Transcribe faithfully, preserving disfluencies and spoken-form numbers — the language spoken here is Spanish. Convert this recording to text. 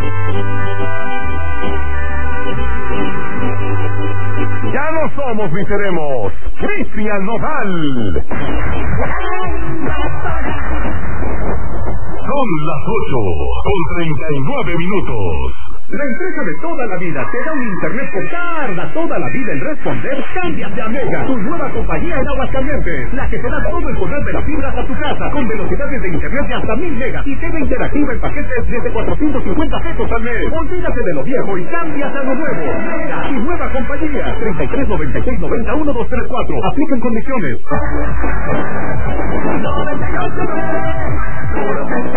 Ya no somos ni seremos Cristian Nodal. Son las ocho con treinta y nueve minutos. La empresa de toda la vida te da un internet que tarda toda la vida en responder. Cámbiate a Mega, tu nueva compañía en Aguascalientes, la que te da todo el poder de la fibra hasta tu casa, con velocidades de internet de hasta mil megas y T V interactiva en paquetes desde cuatrocientos cincuenta pesos al mes. Olvídate de lo viejo y cámbiate a lo nuevo. Mega, tu nueva compañía. treinta y tres noventa y seis noventa uno dos tres cuatro. Aplican condiciones.